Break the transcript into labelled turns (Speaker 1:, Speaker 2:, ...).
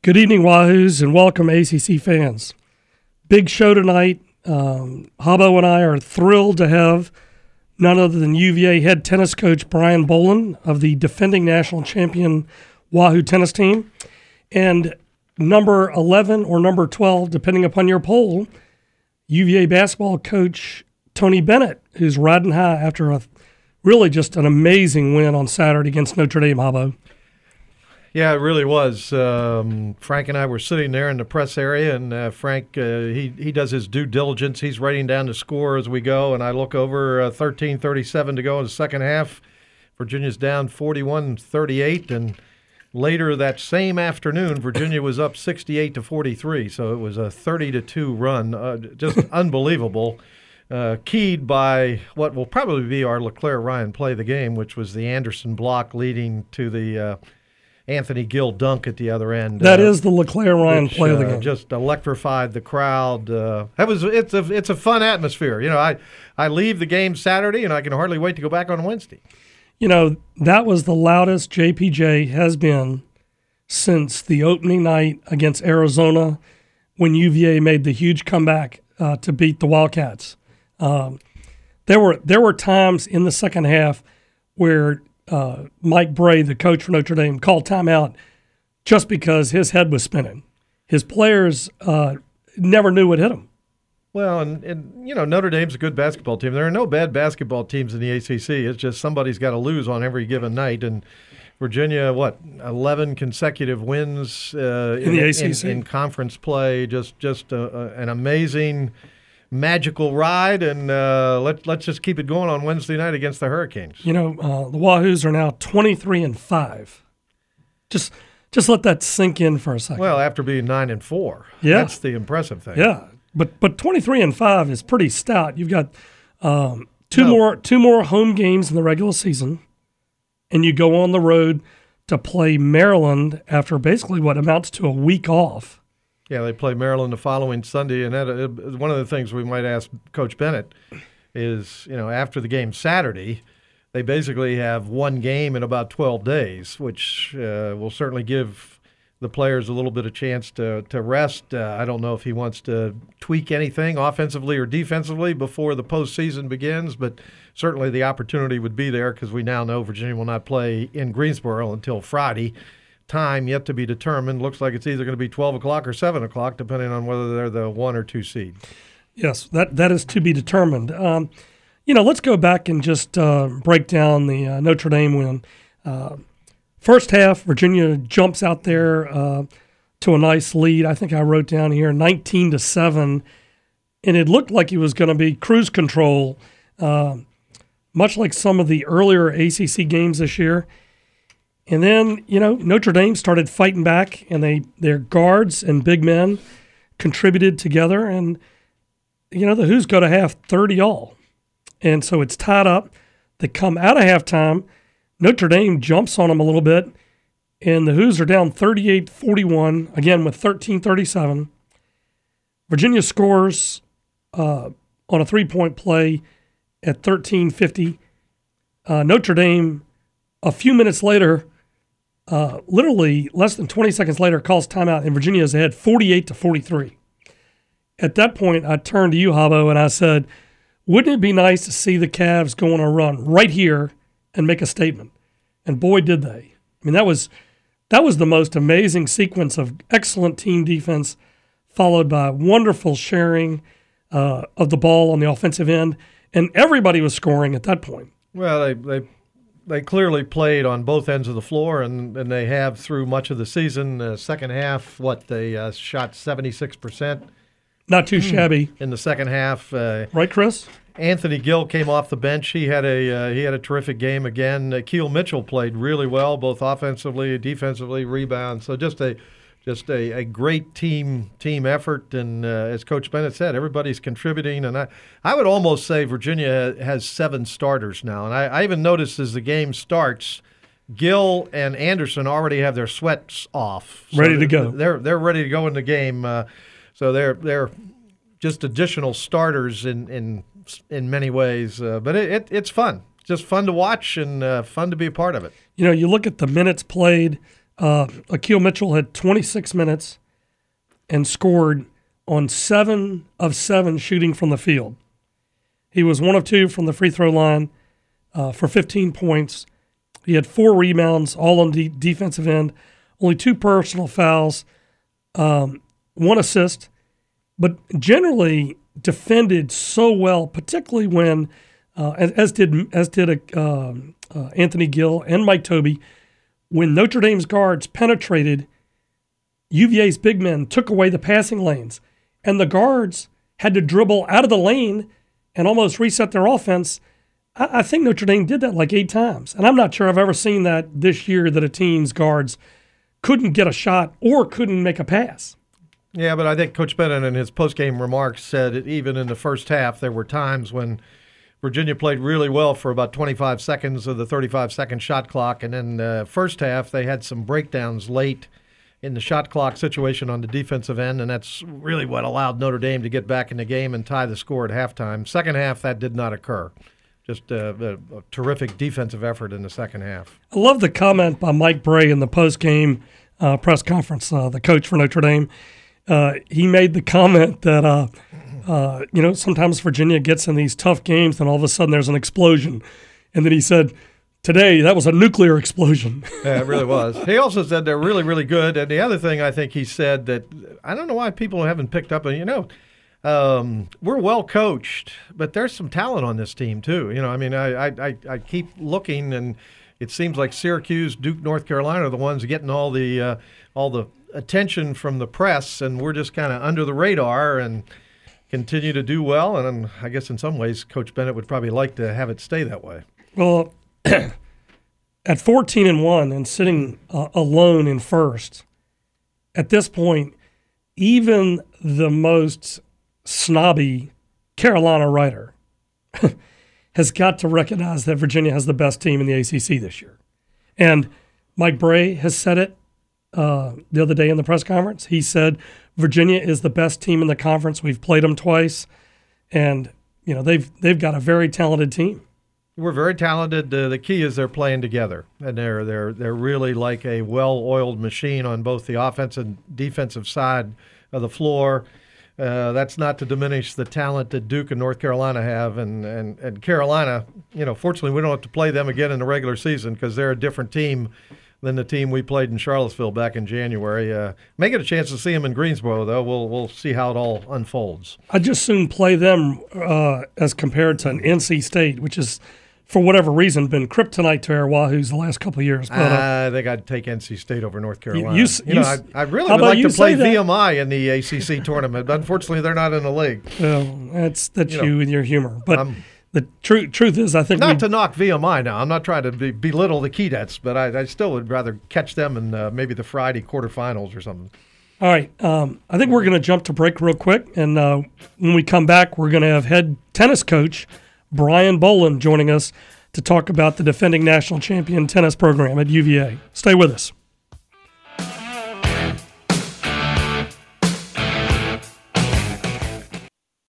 Speaker 1: Good evening, Wahoos, and welcome, ACC fans. Big show tonight. Habbo and I are thrilled to have none other than UVA head tennis coach Brian Boland of the defending national champion Wahoo tennis team, and number 11 or number 12, depending upon your poll, UVA basketball coach Tony Bennett, who's riding high after really just an amazing win on Saturday against Notre Dame, Habbo.
Speaker 2: Yeah, it really was. Frank and I were sitting there in the press area, and Frank, he does his due diligence. He's writing down the score as we go, and I look over 13:37 to go in the second half. Virginia's down 41-38, and later that same afternoon, Virginia was up 68-43, so it was a 30-2 run, just unbelievable. Keyed by what will probably be our LeClaire Ryan play of the game, which was the Anderson block leading to the Anthony Gill dunk at the other end.
Speaker 1: That is the LeClaire Ryan play of the game.
Speaker 2: Just electrified the crowd. It's a fun atmosphere. You know, I leave the game Saturday, and I can hardly wait to go back on Wednesday.
Speaker 1: You know, that was the loudest JPJ has been since the opening night against Arizona when UVA made the huge comeback to beat the Wildcats. There were times in the second half where Mike Bray, the coach for Notre Dame, called timeout just because his head was spinning. His players never knew what hit them.
Speaker 2: Well, and you know, Notre Dame's a good basketball team. There are no bad basketball teams in the ACC. It's just somebody's got to lose on every given night. And Virginia, 11 consecutive wins
Speaker 1: in the ACC
Speaker 2: in conference play. Just an amazing, magical ride. And let's just keep it going on Wednesday night against the Hurricanes.
Speaker 1: You know, the Wahoos are now 23-5. Just let that sink in for a second.
Speaker 2: Well, after being 9-4,
Speaker 1: yeah,
Speaker 2: that's the impressive thing.
Speaker 1: Yeah, but 23-5 is pretty stout. You've got two more home games in the regular season, and you go on the road to play Maryland after basically what amounts to a week off.
Speaker 2: Yeah, they play Maryland the following Sunday, and that, one of the things we might ask Coach Bennett is, you know, after the game Saturday, they basically have one game in about 12 days, which will certainly give the players a little bit of chance to rest. I don't know if he wants to tweak anything offensively or defensively before the postseason begins, but certainly the opportunity would be there because we now know Virginia will not play in Greensboro until Friday. Time yet to be determined. Looks like it's either going to be 12 o'clock or 7 o'clock, depending on whether they're the 1 or 2 seed.
Speaker 1: Yes, that is to be determined. You know, let's go back and just break down the Notre Dame win. First half, Virginia jumps out there to a nice lead. I think I wrote down here 19-7, and it looked like it was going to be cruise control, much like some of the earlier ACC games this year. And then, you know, Notre Dame started fighting back, and their guards and big men contributed together, and, you know, the Hoos go to half 30-all. And so it's tied up. They come out of halftime. Notre Dame jumps on them a little bit, and the Hoos are down 38-41, again with 13:37. Virginia scores on a three-point play at 13:50. Notre Dame, a few minutes later, literally less than 20 seconds later, calls timeout, and Virginia is ahead 48-43. At that point, I turned to you, Habbo, and I said, wouldn't it be nice to see the Cavs go on a run right here and make a statement? And boy, did they. I mean, that was the most amazing sequence of excellent team defense, followed by wonderful sharing of the ball on the offensive end, and everybody was scoring at that point.
Speaker 2: Well, they clearly played on both ends of the floor, and they have through much of the season. Second half, they shot 76%.
Speaker 1: Not too shabby
Speaker 2: in the second half.
Speaker 1: Right, Chris?
Speaker 2: Anthony Gill came off the bench. He had a terrific game again. Keel Mitchell played really well, both offensively, defensively, rebounds. So just a great team effort. And as Coach Bennett said, everybody's contributing. And I would almost say Virginia has 7 starters now. And I even noticed as the game starts, Gill and Anderson already have their sweats off,
Speaker 1: so ready to go.
Speaker 2: They're ready to go in the game. So they're just additional starters in many ways. But it's fun. Just fun to watch and fun to be a part of it.
Speaker 1: You know, you look at the minutes played. Akil Mitchell had 26 minutes and scored on 7 of 7 shooting from the field. He was 1 of 2 from the free throw line for 15 points. He had 4 rebounds, all on the defensive end, only 2 personal fouls, 1 assist, but generally defended so well, particularly when, as did Anthony Gill and Mike Tobey, when Notre Dame's guards penetrated, UVA's big men took away the passing lanes, and the guards had to dribble out of the lane and almost reset their offense. I think Notre Dame did that like 8 times, and I'm not sure I've ever seen that this year, that a team's guards couldn't get a shot or couldn't make a pass.
Speaker 2: Yeah, but I think Coach Bennett in his postgame remarks said that even in the first half there were times when Virginia played really well for about 25 seconds of the 35-second shot clock, and then first half they had some breakdowns late in the shot clock situation on the defensive end, and that's really what allowed Notre Dame to get back in the game and tie the score at halftime. Second half, that did not occur. Just a terrific defensive effort in the second half. I
Speaker 1: love the comment by Mike Bray in the post-game press conference, the coach for Notre Dame. He made the comment that, sometimes Virginia gets in these tough games and all of a sudden there's an explosion. And then he said, today, that was a nuclear explosion.
Speaker 2: Yeah, it really was. He also said they're really, really good. And the other thing I think he said that I don't know why people haven't picked up on, we're well coached, but there's some talent on this team too. I keep looking, and it seems like Syracuse, Duke, North Carolina are the ones getting all the attention from the press, and we're just kind of under the radar and continue to do well. And I guess in some ways, Coach Bennett would probably like to have it stay that way.
Speaker 1: Well, at 14-1 and sitting alone in first, at this point, even the most snobby Carolina writer has got to recognize that Virginia has the best team in the ACC this year. And Mike Bray has said it the other day in the press conference. He said Virginia is the best team in the conference. We've played them twice, and they've got a very talented team.
Speaker 2: We're very talented. The key is they're playing together, and they're really like a well-oiled machine on both the offensive and defensive side of the floor. That's not to diminish the talent that Duke and North Carolina have, and Carolina. Fortunately, we don't have to play them again in the regular season because they're a different team than the team we played in Charlottesville back in January. May get a chance to see them in Greensboro, though. We'll see how it all unfolds.
Speaker 1: I'd just soon play them as compared to an NC State, which is, for whatever reason, been kryptonite to our Wahoos the last couple of years. But,
Speaker 2: I think I'd take NC State over North Carolina. I really would like to play VMI in the ACC tournament, but unfortunately they're not in the league.
Speaker 1: Well, that's you and your humor. But the truth is, I think
Speaker 2: not to knock VMI now. I'm not trying to belittle the Keydets, but I still would rather catch them in maybe the Friday quarterfinals or something.
Speaker 1: All right. I think we're going to jump to break real quick, and when we come back, we're going to have head tennis coach Brian Boland joining us to talk about the defending national champion tennis program at UVA. Stay with us.